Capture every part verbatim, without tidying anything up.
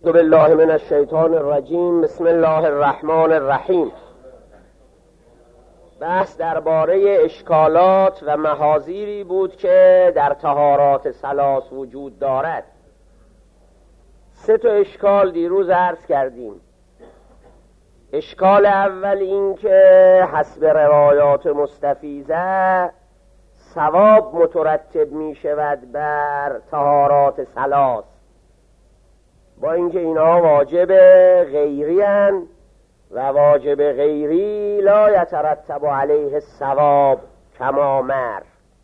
اعوذ بالله من الشیطان الرجیم. بسم الله الرحمن الرحیم. بحث درباره اشکالات و محاذیری بود که در طهارات ثلاث وجود دارد. سه تا اشکال دیروز عرض کردیم. اشکال اول این که حسب روایات مستفیضه ثواب مترتب می شود بر طهارات ثلاث، با اینکه اینها واجب غیری هستند و واجب غیری لا یترتب علیه الثواب کما مر.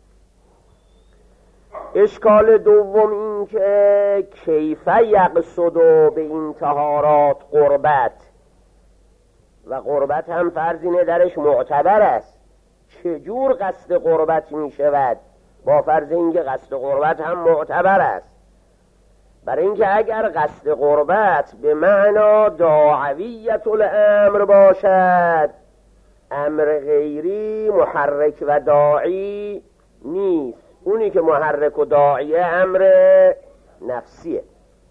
اشکال دوم این که کیف یقصد به این طهارات قربت، و قربت هم فرضینه درش معتبر است. چجور قصد قربت می شود؟ با فرض اینکه قصد قربت هم معتبر است. برای اینکه اگر قصد قربت به معنا داعویت الامر باشد، امر غیری محرک و داعی نیست. اونی که محرک و داعیه امر نفسیه.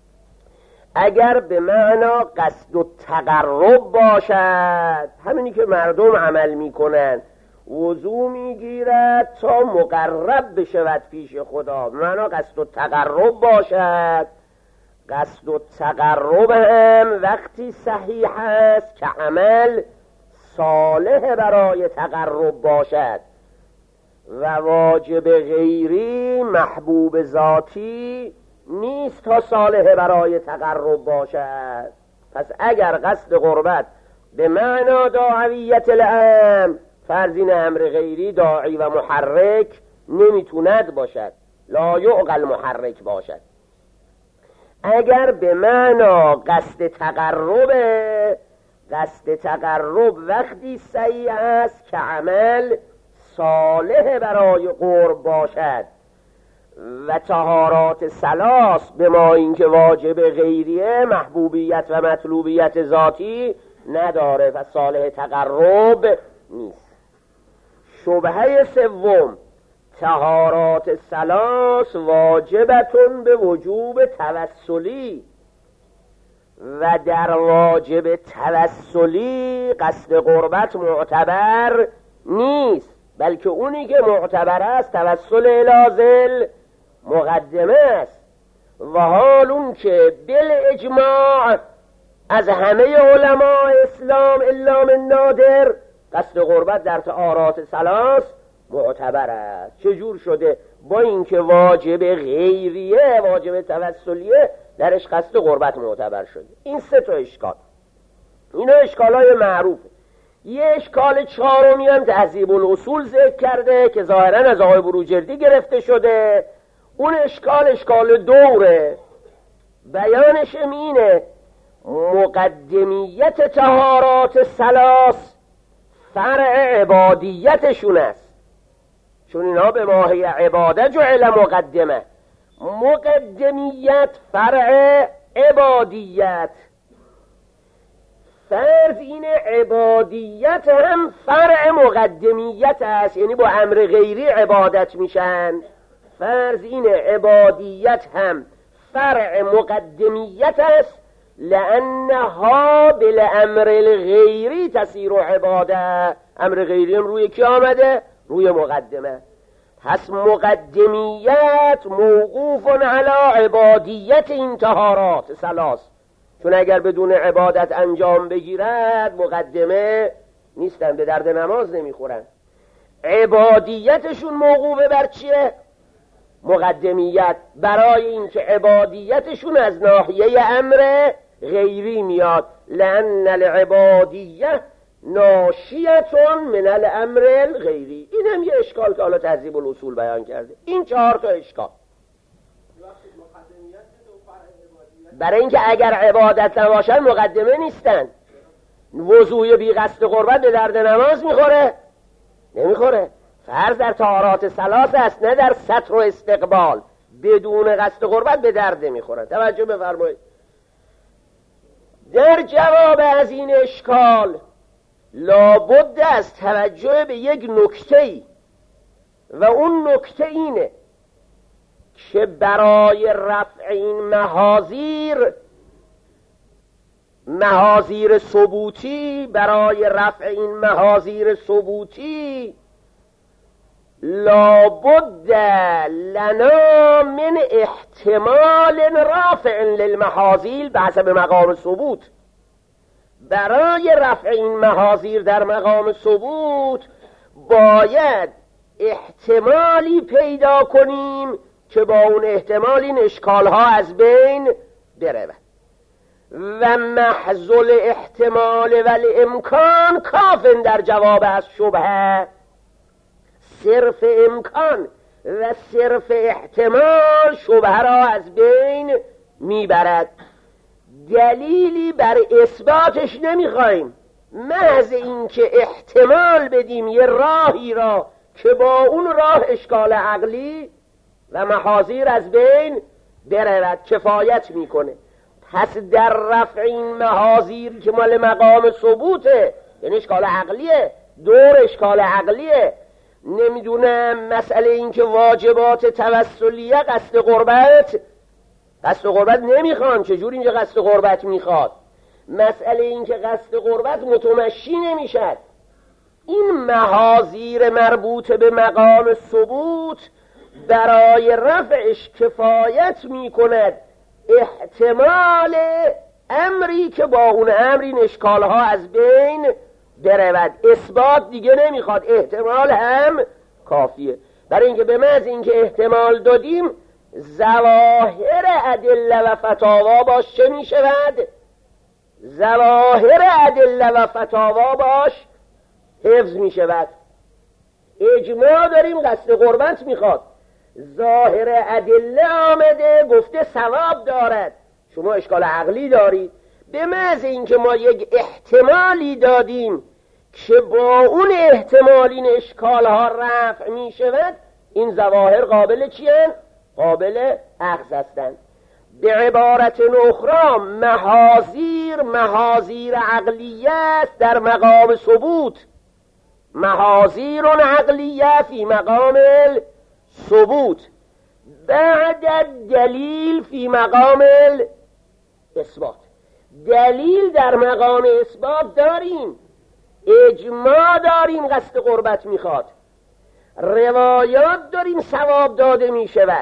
اگر به معنا قصد و تقرب باشد، همینی که مردم عمل میکنن، وضو میگیرد تا مقرب بشود پیش خدا، به معنا قصد و تقرب باشد. قصد و تقرب هم وقتی صحیح است که عمل صالح برای تقرب باشد، و واجب غیری محبوب ذاتی نیست تا صالح برای تقرب باشد. پس اگر قصد قربت به معنا داعویت الامر، فرضین امر غیری داعی و محرک نمیتوند باشد، لا یعقل محرک باشد. اگر به معنا قصد تقرب، قصد تقرب وقتی صحیح است که عمل صالح برای قرب باشد، و طهارات ثلاث به ما اینکه واجب غیریه محبوبیت و مطلوبیت ذاتی نداره و صالح تقرب نیست. شبهه سوم، طهارات ثلاث واجبتون به وجوب توسلی، و در واجب توسلی قصد قربت معتبر نیست، بلکه اونی که معتبر است توسل الازل مقدمه است. و حال اون که بالاجماع از همه علماء اسلام الا من نادر قصد قربت در طهارات ثلاث معتبر است. چجور شده؟ با اینکه واجب غیریه، واجب توسلیه، درش قصد قربت معتبر شده. این سه تا اشکال، اینا اشکالای معروفه. یه اشکال چهارمی هم تهذیب الاصول ذکر کرده که ظاهرا از آقای بروجردی گرفته شده. اون اشکال اشکال دوره. بیانش اینه مقدمیت طهارات ثلاث فرع عبادیتشون است، چون اینا به ماهی عبادت جعل مقدمه. مقدمیت فرع عبادیت، فرض این عبادیت هم فرع مقدمیت است، یعنی با امر غیری عبادت میشن. فرض این عبادیت هم فرع مقدمیت است، لانها بالامر الغیری تسیر عباده. امر غیری هم روی کی آمده؟ روی مقدمه. پس مقدمیت موقوف علی عبادیت این طهارات ثلاث، چون اگر بدون عبادت انجام بگیرد مقدمه نیستن، به درد نماز نمیخورن. عبادیتشون موقوفه بر چیه؟ مقدمیت، برای اینکه عبادیتشون از ناحیه امر غیری میاد. لأن العبادیه ناشیتون من الامر الغیری. این هم یه اشکال که حالا تهذیب الاصول بیان کرده. این چهار تا اشکال. برای اینکه اگر عبادت نباشن مقدمه نیستن. وضوی بی قصد قربت به درد نماز میخوره؟ نمیخوره. فرض در طهارات ثلاث است، نه در ستر و استقبال. بدون قصد قربت به درد میخوره. توجه بفرمایید. در جواب از این اشکال لابد از توجه به یک نکته‌ای، و اون نکته اینه که برای رفع این محاذیر محاذیر ثبوتی، برای رفع این محاذیر ثبوتی لابد لنا من احتمال رافع للمحاذیر به حسب مقام ثبوت. برای رفع این محاذیر در مقام ثبوت باید احتمالی پیدا کنیم که با اون احتمال این اشکالها از بین برود. و محض الاحتمال و الامکان کافن در جواب از شبهه. صرف امکان و صرف احتمال شبهه را از بین میبرد. دلیلی بر اثباتش نمیخوایم، محض اینکه احتمال بدیم یه راهی را که با اون راه اشکال عقلی و محاذیر از بین برود کفایت میکنه. پس در رفع این محاذیر که مال مقام ثبوته، یعنی اشکال عقلیه، دور اشکال عقلیه، نمیدونم مسئله این که واجبات توسلیه قصد قربت قصد قربت نمیخوان، چجور اینجا قصد قربت میخواد؟ مسئله این که قصد قربت متمشی نمیشد. این محاذیر مربوط به مقام ثبوت برای رفعش کفایت میکند احتمال امری که با اون امر این اشکالها از بین برود. اثبات دیگه نمیخواد، احتمال هم کافیه. برای اینکه به محض اینکه احتمال دادیم ظواهر ادله و فتاوا باش چه میشود؟ ظواهر ادله و فتاوا باش حفظ میشود. اجماع داریم قصد قربت میخواد، ظاهر ادله آمده گفته ثواب دارد، شما اشکال عقلی دارید. به محض اینکه ما یک احتمالی دادیم که با اون احتمال این اشکالها رفع می شود، این ظواهر قابل چیه؟ قابل اخذ هستند. به عبارت اخرى محاذیر محاذیر عقلیه است در مقام ثبوت، محاذیر عقلیه فی مقام ثبوت، بعد دلیل فی مقام اثبات. دلیل در مقام اثبات داریم، اجماع داریم قصد قربت میخواد، روایات داریم ثواب داده میشود.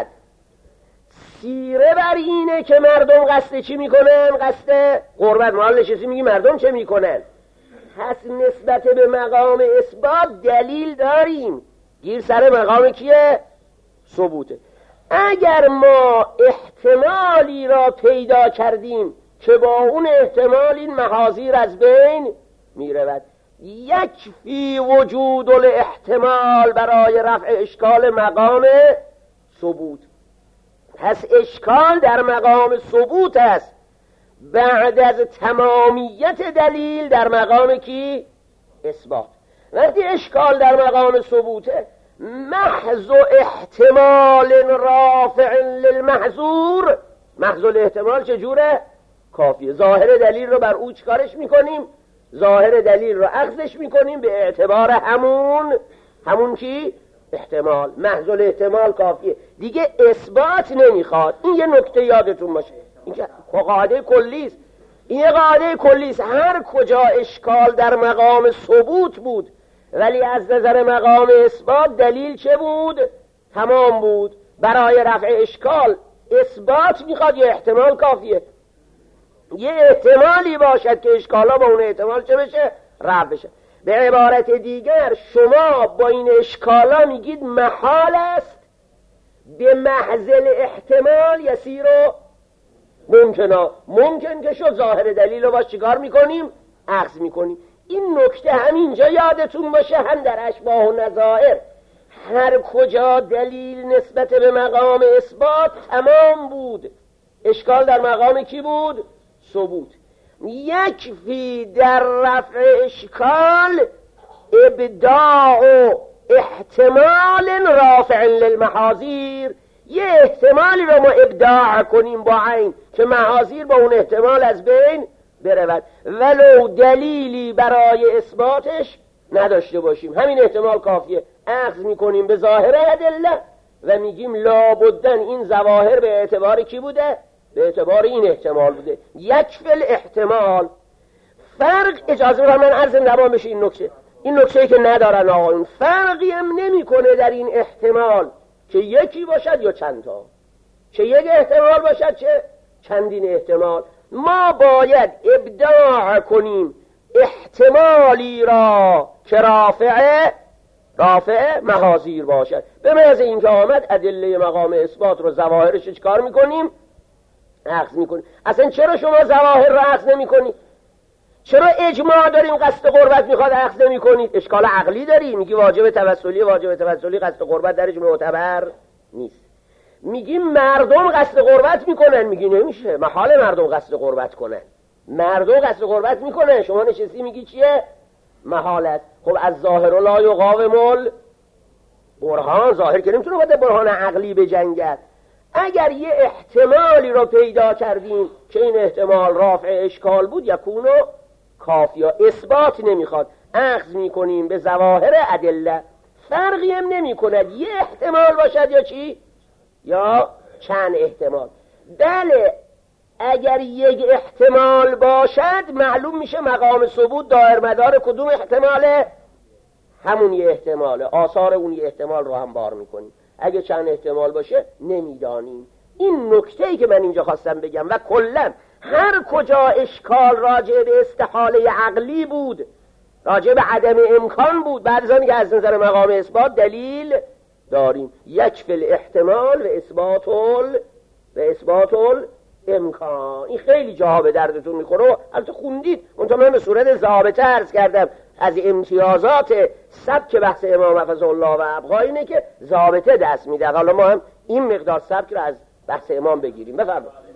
سیره بر اینه که مردم قصد چی میکنن؟ قصد قربت. محل نشستی میگی مردم چه میکنن؟ پس نسبت به مقام اثبات دلیل داریم، گیر سر مقام کیه؟ ثبوته. اگر ما احتمالی را پیدا کردیم که با اون احتمال این محاذیر از بین میرود، یکفی وجود الاحتمال برای رفع اشکال مقام ثبوت. پس اشکال در مقام ثبوت است بعد از تمامیت دلیل در مقام کی؟ اثبات. وقتی اشکال در مقام ثبوته، محض احتمال رافع للمحظور، محض الاحتمال چجوره؟ کافیه. ظاهر دلیل رو بر او چکارش میکنیم؟ ظاهر دلیل رو اخذش میکنیم به اعتبار همون همون کی؟ احتمال. محض الاحتمال کافیه، دیگه اثبات نمیخواد. این یه نکته یادتون باشه، این که قاعده کلی است. این یه قاعده کلی است، هر کجا اشکال در مقام ثبوت بود ولی از نظر مقام اثبات دلیل چه بود؟ تمام بود. برای رفع اشکال اثبات میخواد یا احتمال کافیه؟ یه احتمالی باشد که اشکالا با اون احتمال چه بشه؟ رفع بشه. به عبارت دیگر شما با این اشکالا میگید محال است به محض احتمال یسیر و ممکنا. ممکن که شد، ظاهر دلیل رو باش چیکار میکنیم؟ اخذ میکنیم. این نکته همینجا یادتون باشه، هم در اشباه و نظائر هر کجا دلیل نسبت به مقام اثبات تمام بود، اشکال در مقام کی بود؟ ثبوت. یکفی در رفع اشکال ابداع و احتمال رافع للمحاذیر. یه احتمالی رو ما ابداع کنیم با عین که محاذیر با اون احتمال از بین برود، ولو دلیلی برای اثباتش نداشته باشیم. همین احتمال کافیه. اخذ میکنیم به ظاهر ادله و میگیم لابدن این ظواهر به اعتبار کی بوده؟ به اعتبار این احتمال بوده. یک فل احتمال فرق اجازه بدید من عرض نبام بشه این نکته، این نکته‌ای که ندارن آقایون، فرقی هم نمی‌کنه در این احتمال که یکی باشد یا چند تا، چه یک احتمال باشد چه چندین احتمال. ما باید ابداع کنیم احتمالی را که رافعه رافعه محاذیر باشد. به محض اینکه آمد ادله مقام اثبات رو ظواهرش چیکار میکنیم؟ اخذ میکنیم. اصلا چرا شما ظواهر رو اخذ نمیکنید؟ چرا اجماع داریم قصد قربت میخواد اخذ نمیکنید؟ اشکال عقلی داری، میگی واجب توسلی واجب توسلی قصد قربت درش معتبر نیست. میگی مردم قصد قربت میکنن، میگی نمیشه، محال مردم قصد قربت کنن. مردم قصد قربت میکنن، شما نشستی میگی چیه؟ محالت. خب از ظاهر لا یقاوم برهان، ظاهر که نمیتونه باید برهان عقلی بجنگد. اگر یه احتمالی رو پیدا کردیم که این احتمال رافع اشکال بود، یکونو کافیا، اثبات نمیخواد، اخذ میکنیم به ظواهر ادله. فرقی هم نمی کند یه احتمال باشد یا چی؟ یا چند احتمال. بله اگر یک احتمال باشد معلوم میشه مقام ثبوت دایر مدار کدوم احتماله؟ همون یه احتماله، آثار اون یه احتمال رو هم بار میکنیم. اگه چند احتمال باشه نمیدانیم. این نکته‌ای که من اینجا خواستم بگم. و کلا هر کجا اشکال راجع به استحاله عقلی بود، راجع به عدم امکان بود، بعد از اینکه از نظر مقام اثبات دلیل داریم، یک فل احتمال و اثبات ال و اثبات ال امکان. این خیلی جاها به دردتون میخوره. البته خوندید، منتها من به صورت ضابطه عرض کردم. از امتیازات سبک بحث امام حفظ الله و ابقا اینه که ضابطه دست میده. حالا ما هم این مقدار سبک رو از بحث امام بگیریم. بفرمایید.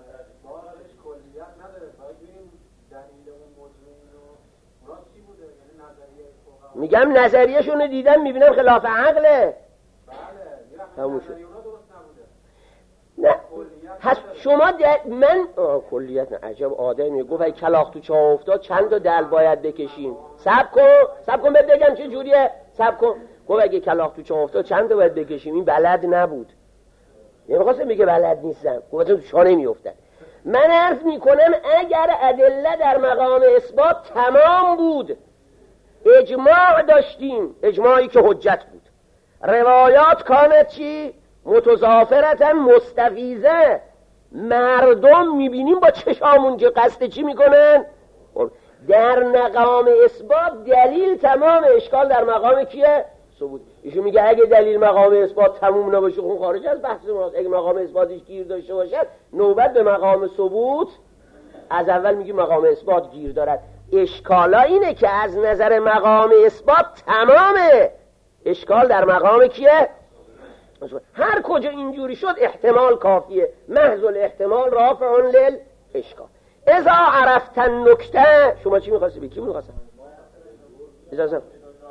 میگم نظریه‌شون رو دیدم میبینم خلاف عقله. تموم شد. نه هست شما من کلیت نه. عجب آدمی گفت ای کلاغ تو چاه افتاد چند تا دل باید بکشیم. صبر کن صبر کن بگم چه جوریه. صبر کن. گفت اگه کلاغ تو چاه افتاد چند تا باید بکشیم. این بلد نبود. نمیخواستم میگه بلد نیستم. گفت تو چاه نمیافتاد. من عرض میکنم اگر ادله در مقام اثبات تمام بود، اجماع داشتیم، اجماعی که حجت بود، روایات کانت چی؟ متضافرتا مستفیزه، مردم میبینیم با چشامون که قصد چی میکنن. در مقام اثبات دلیل تمام، اشکال در مقام کیه؟ ثبوت. ایشون میگه اگه دلیل مقام اثبات تموم نباشه خون خارج از بحث ماست. اگه مقام اثباتش گیر داشته باشد نوبت به مقام ثبوت. از اول میگی مقام اثبات گیر دارد. اشکالا اینه که از نظر مقام اثبات تمامه، اشکال در مقام کیه؟ هر کجا اینجوری شد احتمال کافیه، محض الاحتمال رافع لل اشکال. اذا عرفت النکته، شما چی میخواستی بگی؟ کی میخواستی؟ اجازه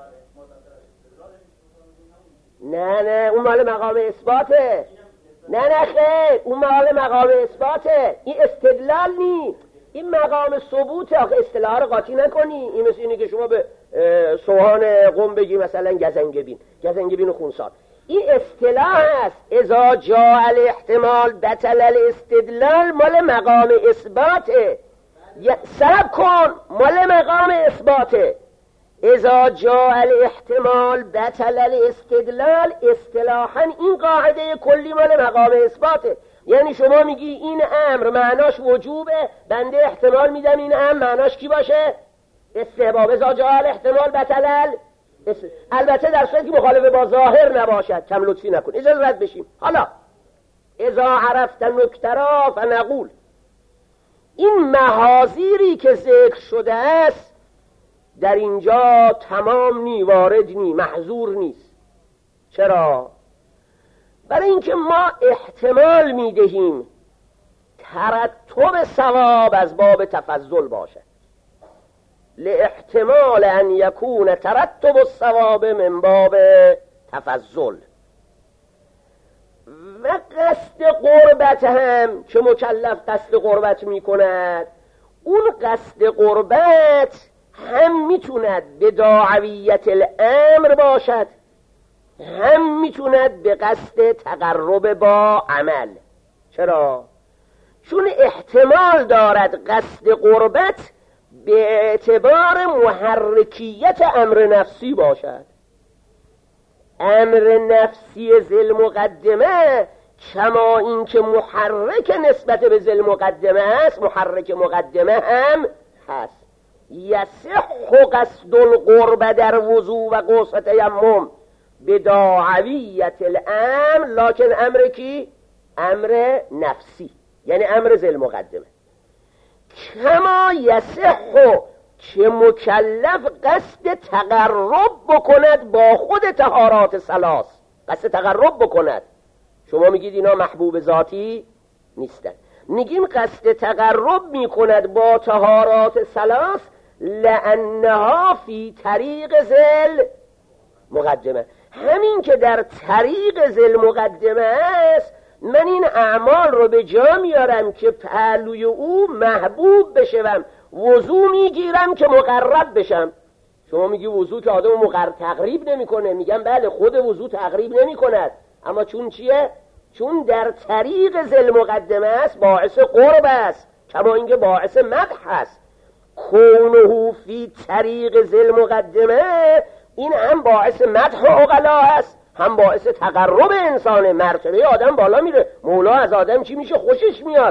نه نه اون مال مقام اثباته. نه نه خیر اون مال مقام اثباته. این استدلال نیست، این مقام ثبوت. آخه اصطلاح رو قاطی نکنی. این مثل اینه که شما به سوهان قم بگی مثلا گزنگبین گزنگبین و خونسار. این اصطلاح است. اذا جاء الاحتمال بطل الاستدلال، مال مقام اثباته. سب کن، مال مقام اثباته. اذا جاء الاحتمال بطل الاستدلال، اصطلاحا این قاعده کلی مال مقام اثباته. یعنی شما میگی این امر معناش وجوبه، بنده احتمال میدم این امر معناش کی باشه؟ استحباب. اذا جاء الاحتمال بطل، البته در صورتی که مخالف با ظاهر نباشد. کم لطفی نکن، اجازه رد بشیم. حالا اذا عرفت نکترا فنقول، این محاذیری که ذکر شده است در اینجا تمام نی، وارد نی، محظور نیست. چرا؟ برای اینکه ما احتمال میدهیم ترتب ثواب از باب تفضل باشد، لاحتمال ان یکون ترتب الثواب من باب تفضل. و قصد قربت هم که مکلف قصد قربت میکند، اون قصد قربت هم میتوند به داعویت الامر باشد، هم میتوند به قصد تقرب با عمل. چرا؟ چون احتمال دارد قصد قربت به اعتبار محرکیت امر نفسی باشد. امر نفسی ذی مقدمه کما این که محرک نسبت به ذی مقدمه است، محرک مقدمه هم هست. یصح قصد القرب در وضوء و غسل تیمم به داعویت الامر، لکن امر کی؟ امر نفسی، یعنی امر ذی مقدمه. کما یصح که مکلف قصد تقرب بکند با خود طهارات ثلاث، قصد تقرب بکند. شما میگید اینا محبوب ذاتی نیستن، میگیم قصد تقرب میکند با طهارات ثلاث لانها فی طریق ذل مقدمه. همین که در طریق ذل مقدمه است، من این اعمال رو به جا میارم که پهلوی او محبوب بشم. وضو میگیرم که مقرب بشم. شما میگی وضو که آدم مقرب تقریب نمیکنه، میگم بله خود وضو تقریب نمیکند، اما چون چیه؟ چون در طریق ذل مقدمه است، باعث قرب است، کما اینکه باعث مدح است. کونه فی طریق ذل مقدمه، این هم باعث مدح عقلا است، هم باعث تقرب انسان. مرتبه آدم بالا میره. مولا از آدم چی میشه؟ خوشش میاد.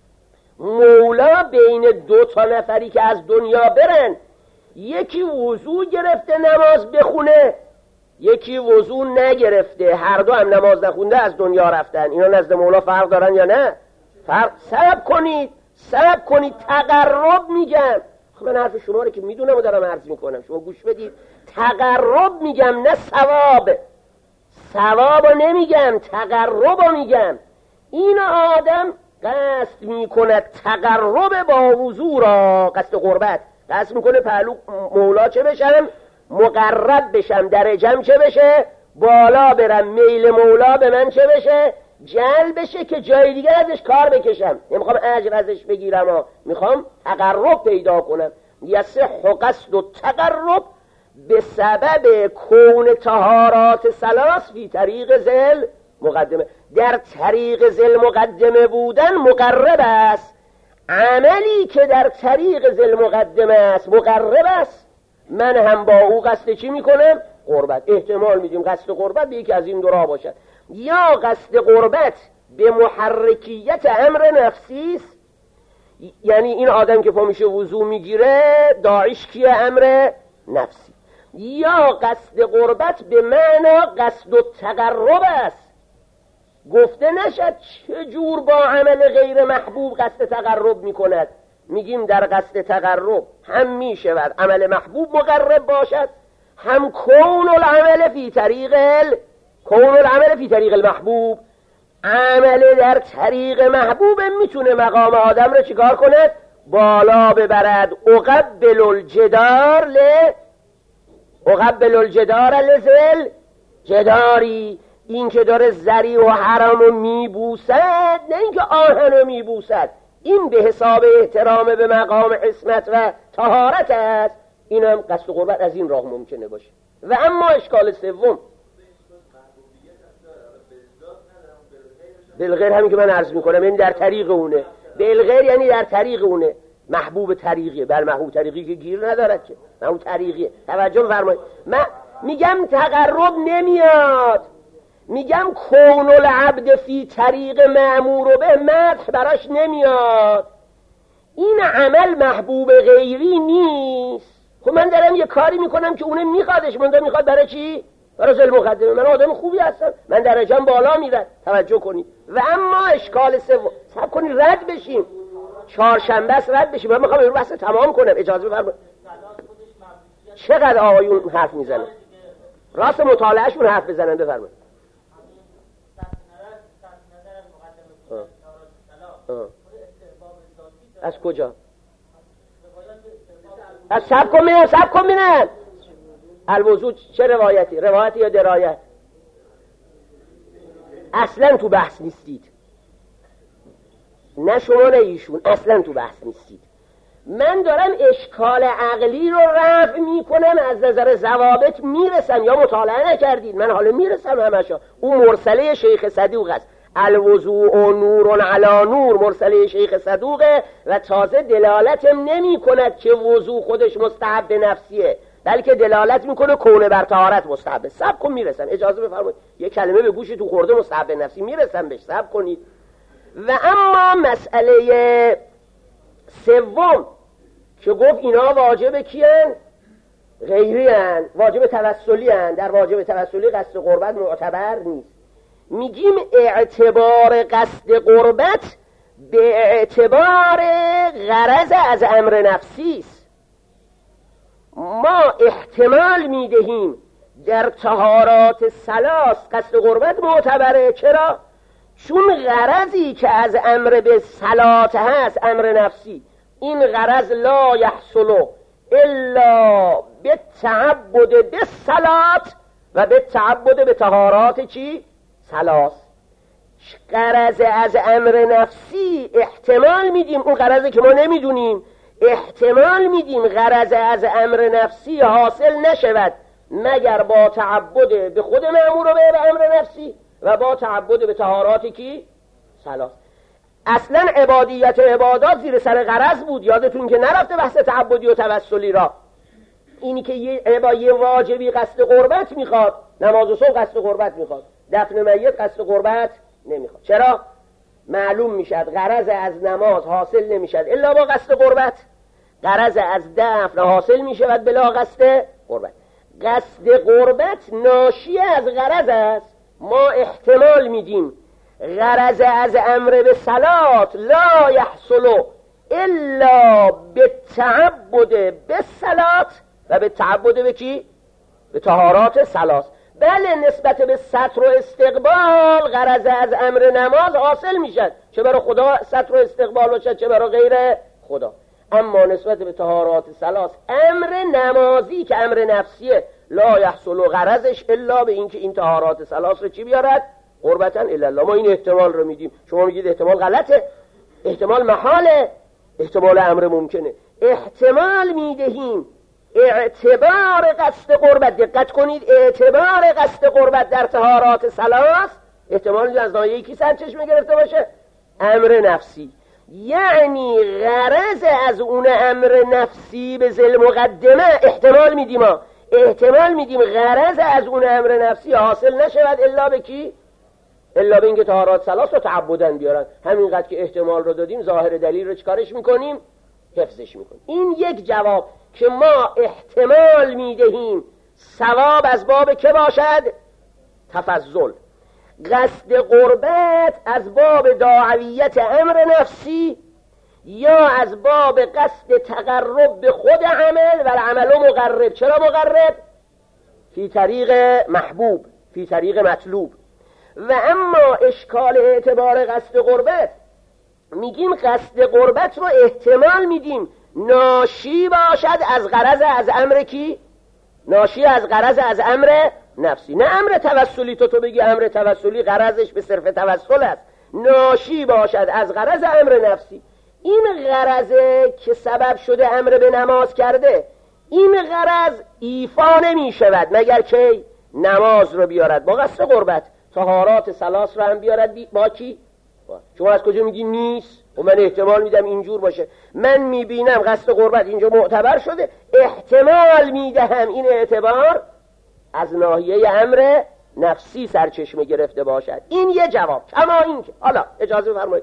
مولا بین دو تا نفری که از دنیا برن، یکی وضو گرفته نماز بخونه، یکی وضو نگرفته، هر دو هم نماز نخونده از دنیا رفتن. اینا نزد مولا فرق دارن یا نه؟ فرق. صبر کنید صبر کنید تقرب میگم. خب من حرف شما رو که میدونم و دارم عرض میکنم، شما گوش بدید. تقرب میگم نه ثواب. ثواب نمیگم، تقرب میگم. این آدم قصد میکند تقرب با وضو را، قصد قربت، قصد میکنه پهلو مولا چه بشم؟ مقرب بشم. درجم چه بشه؟ بالا برم. میل مولا به من چه بشه؟ جلب بشه که جای دیگر ازش کار بکشم. نمیخوام اجر ازش بگیرم ها. میخوام تقرب پیدا کنم. یصح قصد و تقرب به سبب کون طهارات ثلاث فی طریق ذل مقدمه. در طریق ذل مقدمه بودن مقرب است. عملی که در طریق ذل مقدمه است مقرب است، من هم با او قصد چی میکنم؟ قربت. احتمال میدیم قصد قربت به یکی از این دو راه باشد. یا قصد قربت به محرکیت امر نفسی است، یعنی این آدم که پا میشه وضو میگیره داعش کیه؟ امر نفسی. یا قصد قربت به معنا قصد و تقرب است. گفته نشد چجور با عمل غیر محبوب قصد تقرب میکند. میگیم در قصد تقرب هم میشود عمل محبوب مقرب باشد، هم کون العمل فی طریق ال... کون العمل فی طریق المحبوب. عمل در طریق محبوب میتونه مقام آدم رو چیکار کند؟ بالا ببرد. اقبل الجدار ل اقبل الجدار لزل جداری. این که داره زری و حرام رو میبوسد، نه اینکه آهن رو میبوسد، این به حساب احترام به مقام عصمت و طهارت است. این هم قصد قربت از این راه ممکنه باشه. و اما اشکال سوم بالغیر، همین که من عرض میکنم، یعنی در طریق اونه. بالغیر یعنی در طریق اونه. محبوب طریقیه. بل محبوب طریقی که گیر ندارد که، محبوب طریقیه. توجه بفرمایید. من میگم تقرب نمیاد، میگم کون العبد فی طریق مأمور به مدح براش نمیاد. این عمل محبوب غیری نیست. خب من دارم یه کاری میکنم که اونه میخوادش. من دارم میخواد برای چی؟ برای ذل مقدمه. من آدم خوبی هستم، من درجم بالا میرد. توجه کنید. و اما اشکال سوم، صبر کنید رد بشیم. چهارشنبه است رد بشیم. من میخوام این بحث تمام کنم. اجازه بفرمایید. چقدر آقایون حرف میزنن؟ راست مطالعهشون حرف بزنن. بفرمایید. از کجا؟ از سب کن بینن سب کن بینن الوضوع چه روایتی؟ روایتی یا درایت؟ اصلا تو بحث نیستید. نه شما نه ایشون، اصلا تو بحث نیستید. من دارم اشکال عقلی رو رفع میکنم، از نظر ضوابط میرسم. یا مطالعه نکردید، من حالا میرسم همشا. اون مرسله شیخ صدوق است. الوضوء و نور علی نور مرسله شیخ صدوقه و تازه دلالتم نمی کند که وضوء خودش مستحب نفسیه، بلکه دلالت میکنه کونه بر طهارت مستحب. صبر کن میرسم، اجازه بفرمایید یه کلمه به گوش تو خورده مستحب نفسی، میرسم بهش، صبر کنید. و اما مسئله سوم که گفت اینا واجب کیان؟ غیری هن، واجب توسلی هن. در واجب توسلی قصد قربت معتبر نیست. میگیم اعتبار قصد قربت به اعتبار غرض از امر نفسی است. ما احتمال میدهیم در طهارات ثلاث قصد قربت معتبره. چرا؟ چون غرضی که از امر به صلات هست امر نفسی، این غرض لا یحصل الا به تعبد به صلات و به تعبد به طهارات چی؟ ثلاث. غرض از امر نفسی احتمال میدیم، اون غرضی که ما نمیدونیم احتمال میدیم غرض از امر نفسی حاصل نشود مگر با تعبد به خود مأمور به امر نفسی و با تعبد به طهاراتی کی؟ ثلاث. اصلا عبادیت عبادات زیر سر غرض بود. یادتون که نرفته بحث تعبدی و توسلی را. اینی که یه عبایه واجبی قصد قربت میخواد، نماز و صبح قصد قربت میخواد، دفن میت قصد قربت نمیخواد. چرا؟ معلوم میشد غرض از نماز حاصل نمیشد الا با قصد قربت، غرض از دفن حاصل میشود بلا قصد قربت. قصد قربت ناشی از غرض است. ما احتمال میدیم غرض از امر به صلات لا یحصل الا به تعبد به صلات و به تعبد به کی؟ به طهارات ثلاث. بله نسبت به ستر و استقبال غرض از امر نماز حاصل میشد، چه برای خدا ستر و استقبال باشد چه برای غیر خدا. اما نسبت به طهارات ثلاث امر نمازی که امر نفسیه لا یحصل غرضش الا به اینکه این طهارات ثلاث رو چی بیارد؟ قربتن الا الله. ما این احتمال رو میدیم. شما میگید احتمال غلطه، احتمال محاله، احتمال امر ممکنه. احتمال میدهیم اعتبار قصد قربت، دقت کنید، اعتبار قصد قربت در طهارات ثلاث احتمال از ناحیه کی سرچشمه گرفته باشه؟ امر نفسی. یعنی غرض از اون امر نفسی به ذل مقدمه احتمال میدیم ها. احتمال میدیم غرض از اون امر نفسی حاصل نشود الا به کی؟ الا به اینکه طهارات ثلاث رو تعبدن بیارن. همینقدر که احتمال رو دادیم ظاهر دلیل رو چکارش میکنیم؟ حفظش میکنیم. این یک جواب که ما احتمال میدهیم ثواب از باب که باشد؟ تفضل. قصد قربت از باب داعیت امر نفسی یا از باب قصد تقرب به خود عمل و العمل مقرب. چرا مقرب؟ فی طریق محبوب، فی طریق مطلوب. و اما اشکال اعتبار قصد قربت، میگیم قصد قربت رو احتمال میدیم ناشی باشد از غرض از امر کی؟ ناشی از غرض از امر نفسی، نه امر توسلی. تو تو بگی امر توسلی غرضش به صرف توسل است، ناشی باشد از غرض امر نفسی. این غرضه که سبب شده امر به نماز کرده، این غرض ایفا نمی شود مگر که نماز رو بیارد با قصد قربت، طهارات ثلاث رو هم بیارد با کی؟ شما از کجا میگی نیست؟ و من احتمال میدم اینجور باشه. من میبینم قصد قربت اینجا معتبر شده، احتمال میدهم این اعتبار از ناحیه امر نفسی سرچشمه گرفته باشد. این یه جواب. اما این که حالا اجازه بفرمایید،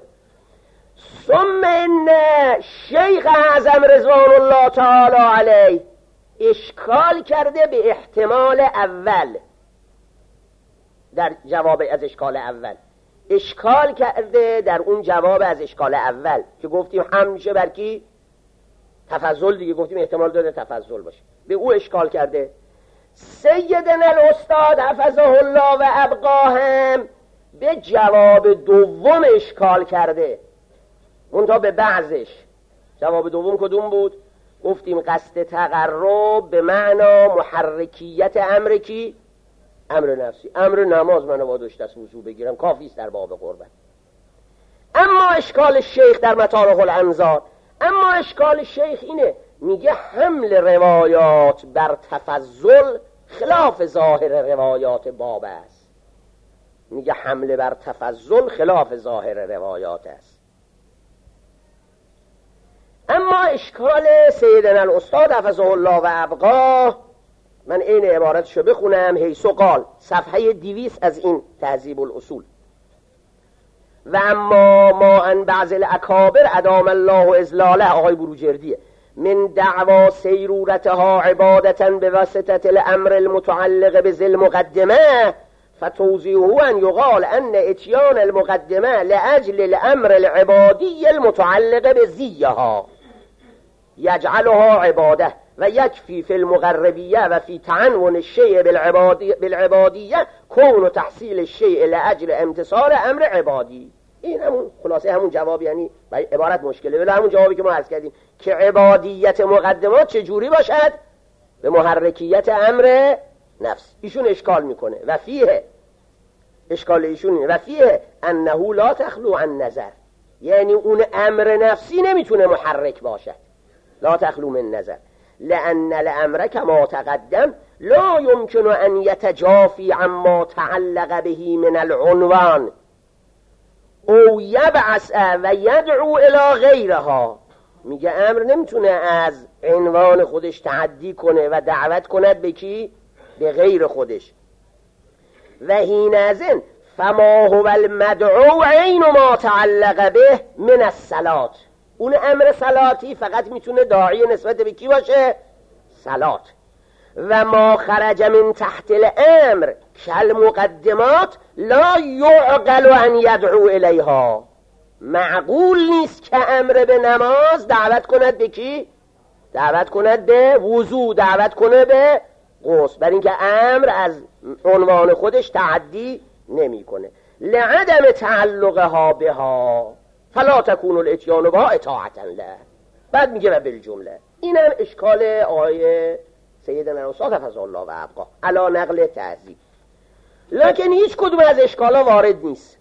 ثم ان شیخ اعظم رضوان الله تعالی علیه اشکال کرده به احتمال اول. در جواب از اشکال اول اشکال کرده در اون جواب از اشکال اول که گفتیم هم میشه بر کی؟ تفضل دیگه، گفتیم احتمال داده تفضل باشه. به او اشکال کرده. سیدنا الاستاد حفظه الله و ابقاه هم به جواب دوم اشکال کرده، منتها به بعضش. جواب دوم کدوم بود؟ گفتیم قصد تقرب به معنا محرکیت امر کی؟ امر نفسی. امر نماز منو با دوش دست وضو بگیرم کافی است در باب قربت. اما اشکال شیخ در مطارق الانظار، اما اشکال شیخ اینه، میگه حمل روایات بر تفضل خلاف ظاهر روایات باب است. میگه حمله بر تفضل خلاف ظاهر روایات است. اما اشکال سیدنا الاستاد حفظه الله و ابقاه، من این عبارتشو بخونم، حیث قال، صفحه دویست از این تهذیب الاصول: و اما ما ان بعض الاکابر ادام الله اذلاله، آقای بروجردیه، من دعوا سیرورتها عبادتا به واسطه الامر المتعلق به ذی المقدمه فتوضیحه ان یقال ان اتیان المقدمه لاجل الامر العبادی المتعلق به ذیها یجعلها عباده و یکفی فی المغربیه و فی تعنون الشیء بالعبادیه کون تحصیل الشیء لاجل امتصال امر عبادی. این همون خلاصه همون جواب، یعنی عبارت مشکله ولی همون جوابی که ما عرض کردیم که عبادیت مقدمات چجوری باشد؟ به محرکیت امر نفس. ایشون اشکال میکنه و فیه، اشکال ایشون و فیه انه لا تخلو عن نظر، یعنی اون امر نفسی نمیتونه محرک باشد، لا تخلو من نظر، لأن الامر كما تقدم لا يمكن ان يتجافي عما تعلق به من العنوان او یبعث و یدعو الی غیرها. میگه امر نمیتونه از عنوان خودش تعدی کنه و دعوت کند به کی؟ به غیر خودش. و حینئذ فما هو المدعو عین ما تعلق به من الصلات، اون امر صلاتی فقط میتونه داعی نسبت به کی باشه؟ صلات. و ما خرج من تحت الامر کالمقدمات لا یعقل ان یدعو الیها، معقول نیست که امر به نماز دعوت کند به کی؟ دعوت کند به وضو، دعوت کنه به غسل، برای اینکه امر از عنوان خودش تعدی نمی کنه. لعدم تعلقها بها فلا تكون الاتیان بها اطاعتا له. بعد میگه و بالجمله. اینم اشکال آیه سیدنا استاد حفظه الله و ابقاه علی نقل تهذیب. لکن هیچ کدوم از اشکالا وارد نیست،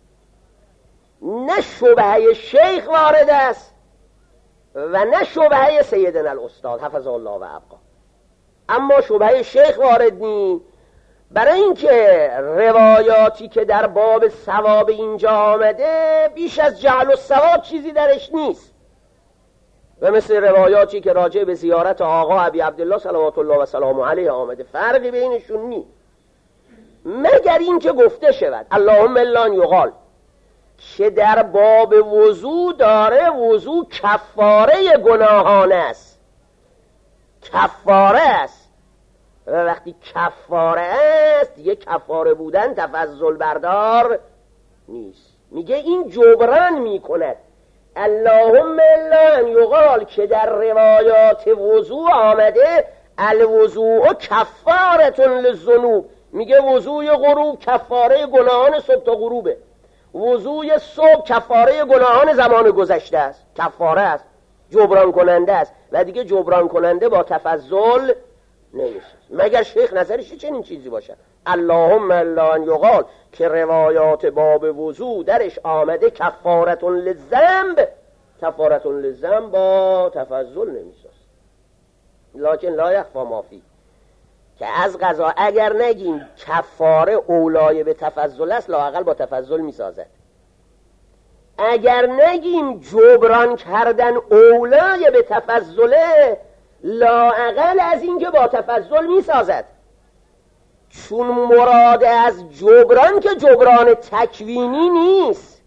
نه شبهه شیخ وارد است و نه شبهه سیدنا الاستاد حفظه الله و ابقاه. اما شبهه شیخ وارد نیست برای اینکه روایاتی که در باب ثواب اینجا آمده بیش از جعل و ثواب چیزی درش نیست، و مثل روایاتی که راجع به زیارت آقا ابی عبدالله صلوات الله و سلام علیه آمده فرقی بینشون نیست، مگر این که گفته شود اللهم الا ان یقال که در باب وضو داره وضو کفاره گناهان است، کفاره است، و وقتی کفاره است دیگه کفاره بودن تفضل بردار نیست. میگه این جبران میکند. اللهم الا ان یقال که در روایات وضو آمده الوضوء کفارتون للذنوب، میگه وضوی غروب کفاره گناهان صبح تا غروبه، وضوی صبح کفاره گناهان زمان گذشته است، کفاره است، جبران کننده است، و دیگه جبران کننده با تفضل نمیشه مگر شیخ نظرش چنین چیزی باشه. اللهم الا ان یقال که روایات باب وضو درش آمده کفارتون للذنب، کفارتون للذنب با تفضل نمیشه. لکن لا یخفی ما فی، که از قضا اگر نگیم کفاره اولای به تفضل است لااقل با تفضل میسازد، اگر نگیم جبران کردن اولای به تفضله لااقل از این که با تفضل میسازد، چون مراد از جبران که جبران تکوینی نیست.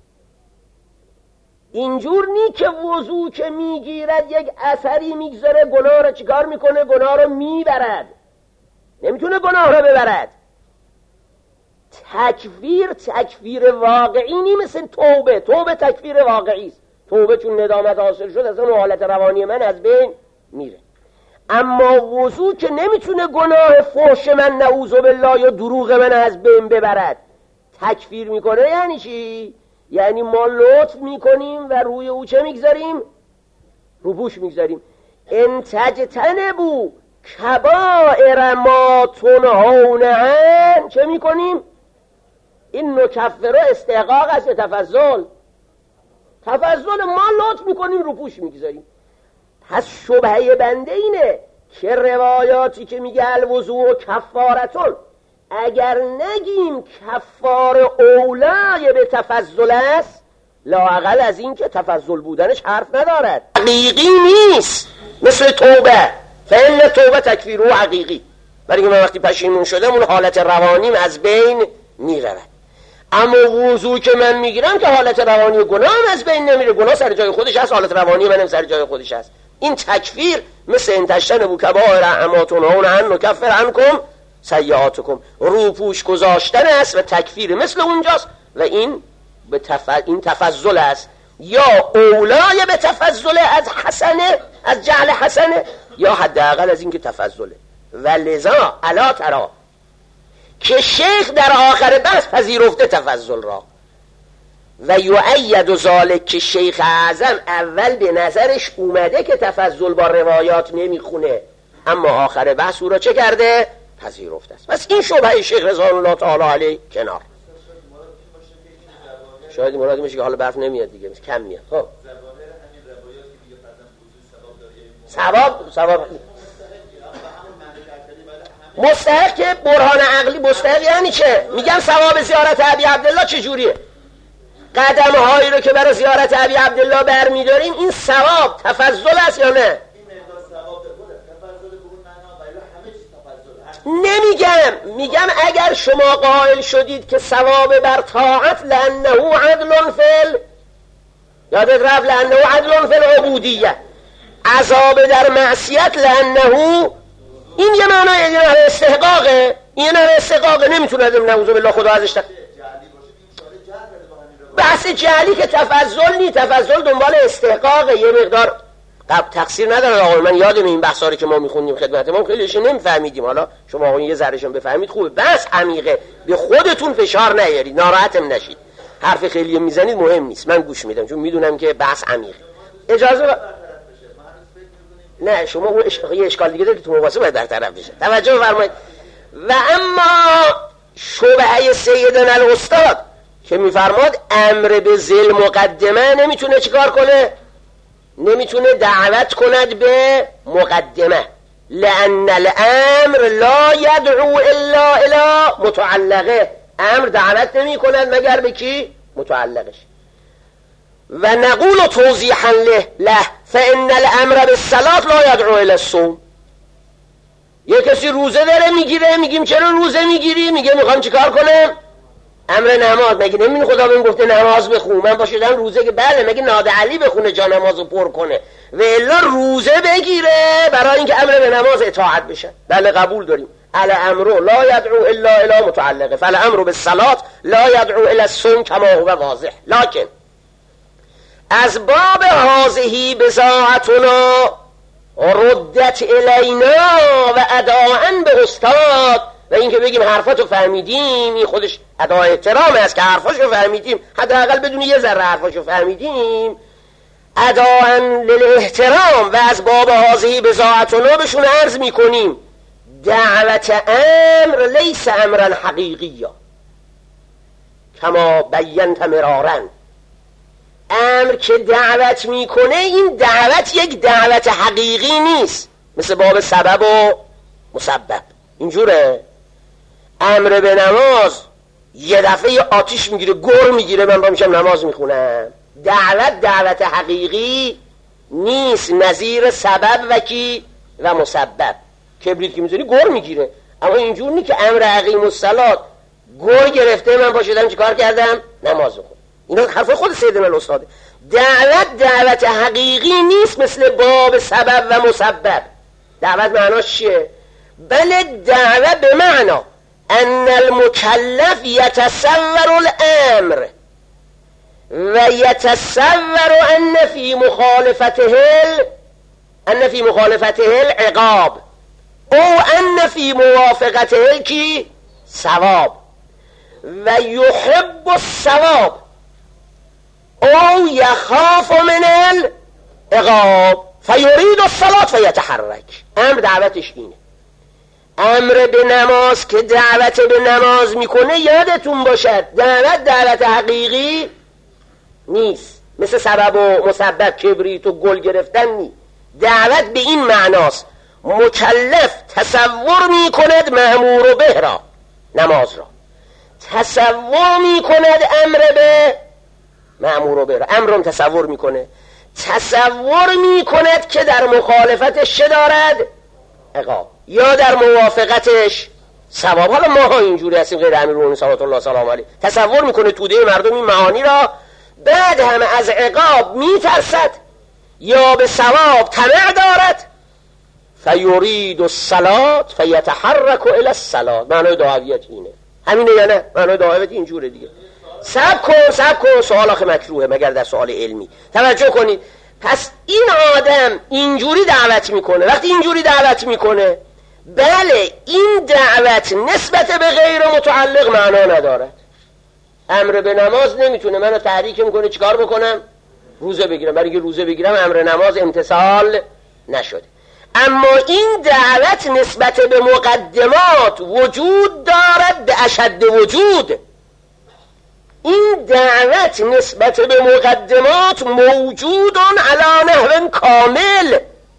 اینجور نی که وضو که میگیرد یک اثری میگذاره گناه رو چیکار میکنه؟ گناه رو میبرد، نمیتونه گناه رو ببرد. تکفیر تکفیر واقعی نی، مثل توبه، توبه تکفیر واقعی است، توبه چون ندامت حاصل شد از اون حالت روانی من از بین میره. اما وضو که نمیتونه گناه فحش من نعوذ بالله یا دروغ من از بین ببرد، تکفیر میکنه. یعنی چی؟ یعنی ما لطف میکنیم و روی او چه میگذاریم؟ روپوش میگذاریم. ان تجتنبوا کبائر ما تنهون عنه، چه میکنیم؟ این نکفره استحقاق است تفضل، تفضل ما لطف میکنیم روپوش میگذاریم. پس شبهه بنده اینه که روایاتی که میگه الوضوء کفارتون، اگر نگیم کفار اولای به تفضل است، لااقل از این که تفضل بودنش حرف ندارد، حقیقی نیست. مثل توبه، فإن توبه تکفیر و حقیقی، برای که من وقتی پشیمون شدم اون حالت روانیم از بین میرود. اما وضوع که من میگیرم که حالت روانی گناه از بین نمیره، گناه سر جای خودش هست، حالت روانی منم سر جای خودش هست. این تکفیر مثل این تجتنبوا کبائر ما تنهون عنه نکفر عنکم سیئاتکم، روپوش گذاشتن است و تکفیر مثل اونجاست و این به تف... این تفضل است، یا اولای به تفضل از حسنه، از جعل حسنه، یا حداقل از این که تفضله. و لذا الا ترا که شیخ در آخر بحث پذیرفته تفضل را و یؤید ذالک که شیخ اعظم اول به نظرش اومده که تفضل با روایات نمیخونه، اما آخر بحث او را چه کرده؟ پذیرفته است. پس این شبهه شیخ رضوان الله تعالی علیه کنار. شاید مراد میشه که حالا برف نمیاد دیگه، کم میاد. خب ثواب ثواب مستحق که برهان عقلی مستحق یعنی چه؟ میگم ثواب زیارت ابی عبدالله چجوریه؟ قدم هایی رو که برای زیارت ابی عبدالله برمیداریم این ثواب تفضل است یا نه؟ نمیگم، میگم اگر شما قائل شدید که ثواب بر طاعت لانه عدل فل، یادت رفت لانه عدل فل عبودیه، عذاب در معصیت لانه، این یه معنی یه معنی استحقاقه، این معنی استحقاقه، نمیتونه نعوذ بالله خدا ازش تق... بحث جعلی که تفضل نی، تفضل دنبال استحقاقه. یه مقدار قبل تقصیر نداره آقا، من یادم این بحثا رو که ما میخوندیم خدمت ما خیلیش نمیفهمیدیم، حالا شما آقا یه ذرهشون بفهمید خوبه. بس عمیقه، به خودتون فشار نیارید، ناراحتم نشید، حرف خیلی میزنید مهم نیست، من گوش میدم چون میدونم که بحث عمیقه. اجازه با... نه شما اون اش... یه اشکال دیگه داره که تو مباحثه باید برطرف بشه، توجه بفرمایید. و اما شبهه سیدنا الاستاد که میفرماد امر به ذل مقدمه نمیتونه چیکار کنه؟ نمیتونه دعوت کند به مقدمه، لأن الامر لا يدعو الا الى متعلقه، امر دعوت نمی کند مگر به کی؟ متعلقش. و نقول توضیحا له له فإن الامر بالصلاة لا يدعو الى الصوم. یه کسی روزه داره میگیره، میگیم چرا روزه میگیری؟ میگه میخوام چیکار کنم؟ امر نماز. مگه نمیدونی خدا بهم گفته نماز بخون؟ من باشیدم روزه که بله، مگه ناد علی بخونه جا نمازو پر کنه و الا روزه بگیره برای اینکه امر به نماز اطاعت بشه؟ بله قبول داریم. الامر لا يدعو الا الى متعلقه، فالامر بالصلاه لا يدعو الى الصوم كما هو واضح. لكن از باب هذه بضاعتنا ردت الینا و اداء به استاد، و اینکه بگیم حرفاتو فهمیدیم این خودش ادای احترام است که حرفاشو فهمیدیم، حداقل بدون یه ذره حرفاشو فهمیدیم، اداء للاحترام. و از باب هذه بضاعتنا بهشون عرض میکنیم دعوت امر لیس امرا حقیقی کما بینت مرارا. امر که دعوت میکنه این دعوت یک دعوت حقیقی نیست، مثل باب سبب و مسبب اینجوره. امر به نماز یه دفعه آتیش میگیره، گر میگیره، من با میشم نماز میخونم. دعوت دعوت حقیقی نیست، نظیر سبب و کی و مسبب. کبریت که میذاری گر میگیره، اما اینجور نیست که امر اقیم الصلاة گر گرفته من باشدم چی کار کردم؟ نماز بخونم. اینا حرف خود سیدنا الاستاده. دعوت دعوت حقیقی نیست مثل باب سبب و مسبب. دعوت معناش چیه؟ بله دعوت به معنا ان المکلف یتصور الامر و یتصور ان فی مخالفته ان فی مخالفته العقاب او ان فی موافقته کی ثواب و یحب الثواب او یخاف من العقاب فیرید الصلاة فیتحرک. امر دعوتش اینه. امر به نماز که دعوت به نماز میکنه یادتون باشد دعوت دعوت حقیقی نیست، مثل سبب و مسبب کبریت و گل گرفتن نی. دعوت به این معناست مکلف تصور میکند مأمور به را نماز را تصور میکند امر به مأمور به، امر را تصور میکنه، تصور میکند که در مخالفتش چه دارد؟ عقاب، یا در موافقتش ثواب. حالا ما ها اینجوری هستیم غیر امیرالمومنین صلوات الله سلام علیه، تصور میکنه توده مردم این معانی را، بعد هم از عقاب میترسد یا به ثواب طمع دارد. فیرید الصلاة فیتحرک الی الصلاة، معنای دعویت اینه، همینه یا نه؟ معنای دعویت اینجوره دیگه. سب کن سب کن، سوال آخه مکروهه مگر در سوال علمی. توجه کنید، پس این آدم اینجوری دعوت میکنه. وقتی اینجوری دعوت میکنه، بله این دعوت نسبت به غیر متعلق معنا ندارد. امر به نماز نمیتونه منو تحریک میکنه چیکار بکنم؟ روزه بگیرم. برای اینکه روزه بگیرم امر نماز امتثال نشده. اما این دعوت نسبت به مقدمات وجود دارد به اشد وجود. این دعوت نسبت به مقدمات موجود علی نحو کامل،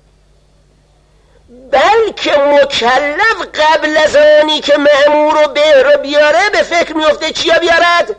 بلکه مکلف قبل از آنی که مأمور و به رو بیاره به فکر میفته چیا بیارد؟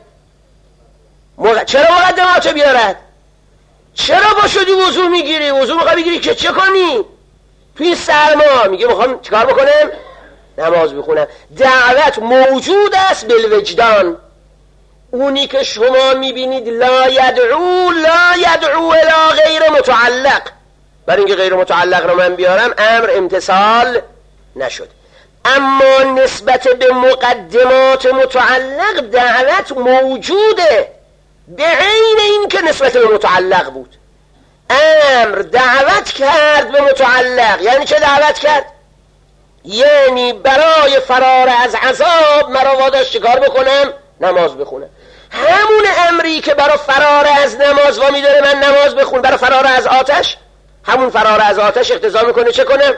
مق... چرا مقدمات بیارد؟ چرا با شدی وضو میگیری؟ وضو میخوای بگیری که چه کنی؟ توی سرما میگه میخوام چیکار بکنم؟ نماز بخونم. دعوت موجود است بالوجدان. اونی که شما میبینید لا یدعو لا یدعو الی غیر متعلق، برای اینکه غیر متعلق رو من بیارم امر امتثال نشد. اما نسبت به مقدمات متعلق دعوت موجوده به عین این که نسبت به متعلق بود. امر دعوت کرد به متعلق، یعنی چه دعوت کرد؟ یعنی برای فرار از عذاب مرا واداشت چیکار بکنم؟ نماز بخونم. همون امری که برای فرار از نماز وامی داره من نماز بخون، برای فرار از آتش، همون فرار از آتش اقتضا میکنه چه کنم؟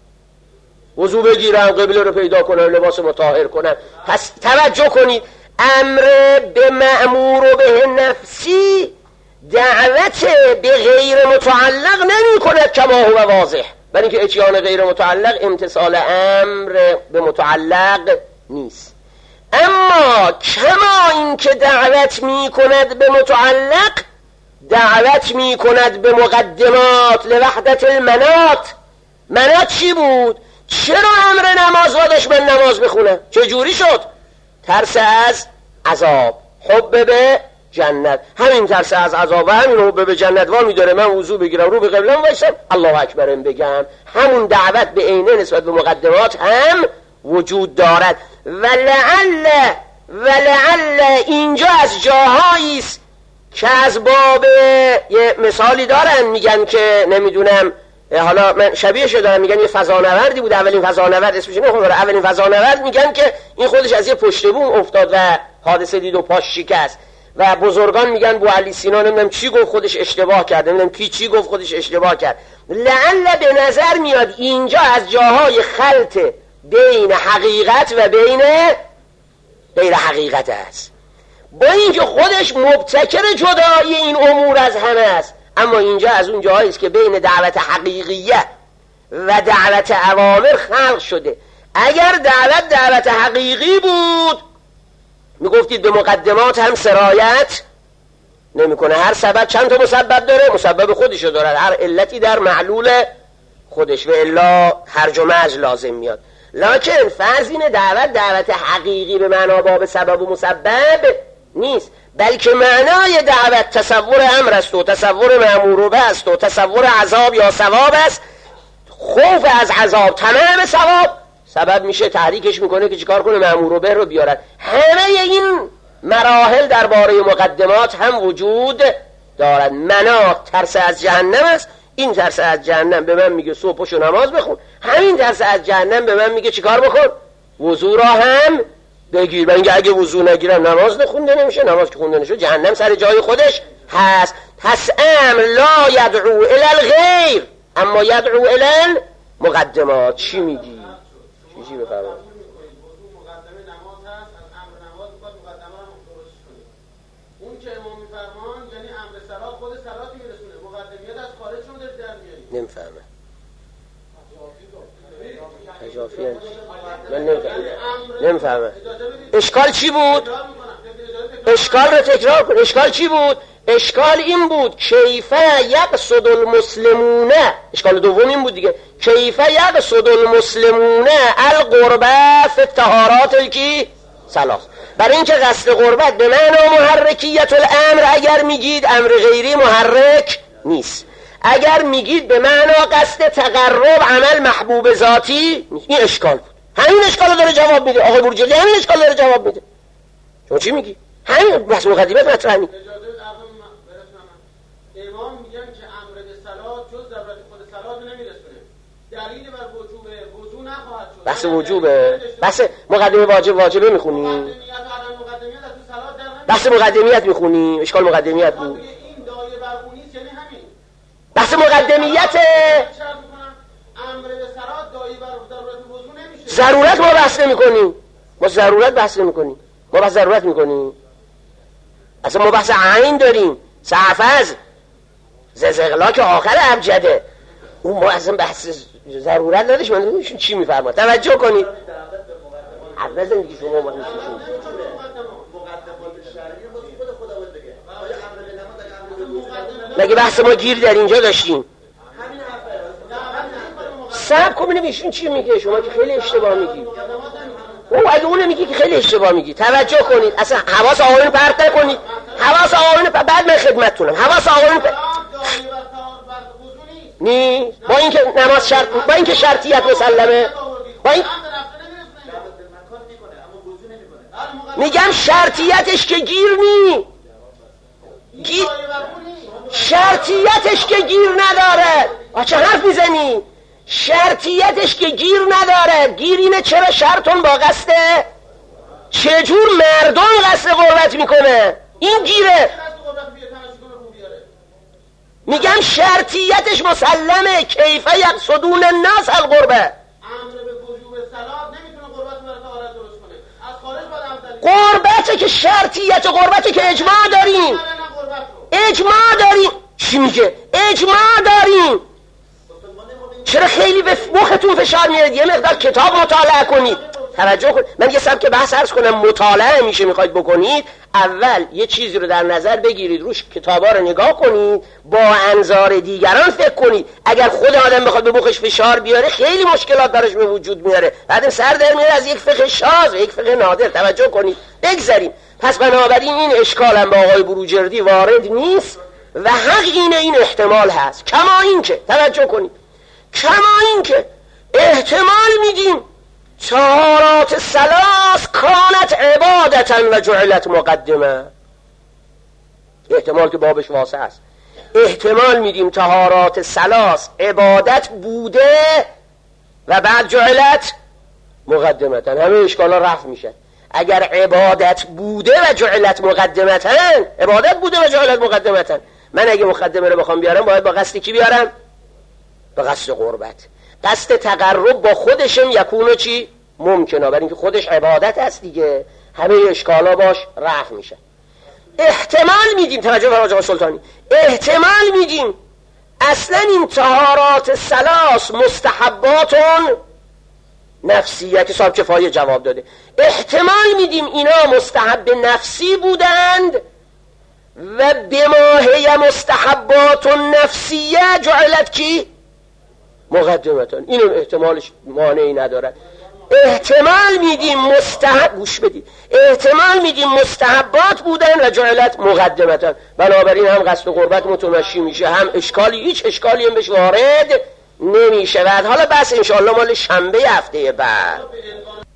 وضو بگیرم، قبله رو پیدا کنم، لباس مطهر کنم. پس توجه کنید، امر به مأمور و به نفسی دعوت به غیر متعلق نمی کند کما هو واضح، برای اینکه اتیان غیر متعلق امتثال امر به متعلق نیست. اما کما این که دعوت می کند به متعلق دعوت می کند به مقدمات لوحدت المنات. منات چی بود؟ چرا امر نماز وادش من نماز بخونم؟ چجوری شد؟ ترس از عذاب، حب به جنت. همین ترس از عذاب و همین حب به جنت وامی داره من وضو بگیرم، رو به قبلم وایسم الله اکبرم بگم. همون دعوت به عینه نسبت به مقدمات هم وجود دارد. ولعل ولعل اینجا از جاهایی است که از باب یه مثالی دارن میگن که نمیدونم، حالا من شبیهش دارم، میگن یه فضانوردی بود، اولین فضانورد اسمش نمیخوام بره، اولین فضانورد میگن که این خودش از یه پشت بوم افتاد و حادثه دید و پاش شکست و بزرگان میگن بو علی سینا نمیدونم چی گفت خودش اشتباه کرد، نمیدونم کی چی گفت خودش اشتباه کرد. لعل به نظر میاد اینجا از جاهای خلط بین حقیقت و بین غیر حقیقت است، با اینکه خودش مبتکر جدایی این امور از همه است، اما اینجا از اون جاهایی است که بین دعوت حقیقیه و دعوت اوامر خلق شده. اگر دعوت دعوت حقیقی بود میگفتید به مقدمات هم سرایت نمیکنه. هر سبب چند تا مسبب داره، مسبب خودشو داره، هر علتی در معلول خودش و الا هرج و مرج لازم میاد. لکن فرض اینه دعوت دعوت حقیقی به معنا باب سبب و مسبب نیست، بلکه معنای دعوت تصور امر است و تصور مأمور به است و تصور عذاب یا ثواب است. خوف از عذاب، طمع به ثواب سبب میشه تحریکش میکنه که چیکار کنه؟ مأمور به رو بیارد. همه این مراحل درباره مقدمات هم وجود دارد. مناط ترس از جهنم است، این ترس از جهنم به من میگه صبح پشو نماز بخون، همین ترس از جهنم به من میگه چیکار بکن؟ وضو را هم بگیر. من اینکه اگه وضو نگیرم نماز نخونده نمیشه، نماز که خونده نشه جهنم سر جای خودش هست. پس امر لا یدعو الی الغیر اما یدعو الی المقدمات. چی میگی؟ چی بفرمایید؟ نمیفهمه. اضافی هست. من نمیفهمم نمیفهمم اشکال چی بود؟ اشکال رو تکرار کن. اشکال چی بود؟ اشکال این بود کیفه یقصد المسلمون، اشکال دوم این بود دیگه، کیفه یقصد المسلمون القربه فی الطهارات الکی ثلاث. برای اینکه قصد قربت به معنی محرکیت الامر اگر میگید امر غیری محرک نیست، اگر میگید به معنی قصد تقرب عمل محبوب ذاتی، این اشکال بود. همین اشکال داره جواب میده آقای بروجردی، همین اشکال داره جواب میده. شما چی میگی؟ همین بحث مقدمه مطرح می امام میگن که امر به صلات جز ضرورت خود صلات نمیرسونه، دلیل بر وجوب وضو نخواهد شد. بحث وجوبه، بحث مقدمه واجب واجبه میخونی؟ بحث مقدمیت میخونی؟ اشکال مقدمیت بود. این دایه بر اون نیست، یعنی همین بحث مقدمیت امر به صلات دایه بر ضرورت وضو نمیشه. ضرورت ما بحث نمیکنیم، ما ضرورت بحث نمیکنیم، ما بحث ضرورت میکنیم. اصلا ما بحث عین داریم، سعفز ززغلاک آخر ابجده، اون ما اصلا بحث ضرورت نداشت. من نمیدونم چی میفرماد. توجه کنید حضرت میگه شما ما مگه بحث ما گیر در اینجا داشتیم؟ صبر کن ببینیم ایشون چی میگه. شما که خیلی اشتباه میگی. او اگه اون میگی که خیلی اشتباه میگی. توجه کنید، اصلا حواس آقایون پرت نکنید. حواس آقایون پ... بعد من خدمتتونم. حواس آقایون پ... نی با اینکه نماز شرط، با اینکه شرطیت مسلمه، با این میگم شرطیتش که گیر نی گیر... شرطیتش که گیر نداره. آچه حرف میزنی؟ شرطیتش که گیر نداره. گیر اینه چرا شرطون با قصده چجور مردم قصد قربت میکنه، این گیره. میگم شرطیتش مسلمه. کیفه یقصدون الناس القربه. امر به وجوب صلات نمیتونه قربت رو طهارت درست کنه. از خارج باید قربته که شرطیت قربته که اجماع داریم. اجماع داریم. چی میگه؟ اجماع داریم. چرا خیلی به مختون فشار میارید؟ یه مقدار کتاب مطالعه کنید. توجه کنید. من یه سبک بحث عرض کنم. مطالعه میشه میخواید بکنید، اول یه چیزی رو در نظر بگیرید، روش کتابا رو نگاه کنید، با انظار دیگران فکر کنید. اگر خود آدم بخواد به مخش فشار بیاره خیلی مشکلات براش به وجود میاره، بعدم سر در میاره از یک فقه شاذ و یک فقه نادر. توجه کنید. بگذاریم. پس بنابراین این اشکال هم با آقای بروجردی وارد نیست و حق اینه، این احتمال هست. کما این که توجه کنید، کما این که احتمال میدیم طهارات ثلاث کانت عبادتا و جعلت مقدمه. احتمال که بابش واسع است. احتمال میدیم طهارات ثلاث عبادت بوده و بعد جعلت مقدمتا. همه اشکالا رفع میشه. اگر عبادت بوده و جعلت مقدمتا، عبادت بوده و جعلت مقدمتا، من اگه مقدمه رو بخوام بیارم باید با قصد کی بیارم؟ با قصد قربت. قصد تقرب با خودشم یکونو چی؟ ممکنه، برای اینکه خودش عبادت است دیگه. همه اشکالا باش رفع میشه. احتمال میدیم، توجه فرمایید آقای سلطانی، احتمال میدیم اصلا این طهارات ثلاث مستحباتون نفسیه که صاحب کفایه جواب داده. احتمال میدیم اینا مستحب نفسی بودند و بماهی مستحبات نفسیه جعلت کی؟ مقدمتان. اینم احتمالش مانعی ندارد. احتمال میدیم مستحب، گوش بدید، احتمال میدیم مستحبات بودن و جعلت مقدمتان. بنابراین هم قصد و قربت متمشی میشه، هم اشکالی، هیچ اشکالی هم بهش وارد نمیشه. حالا بس انشاءالله مال شنبه هفته بعد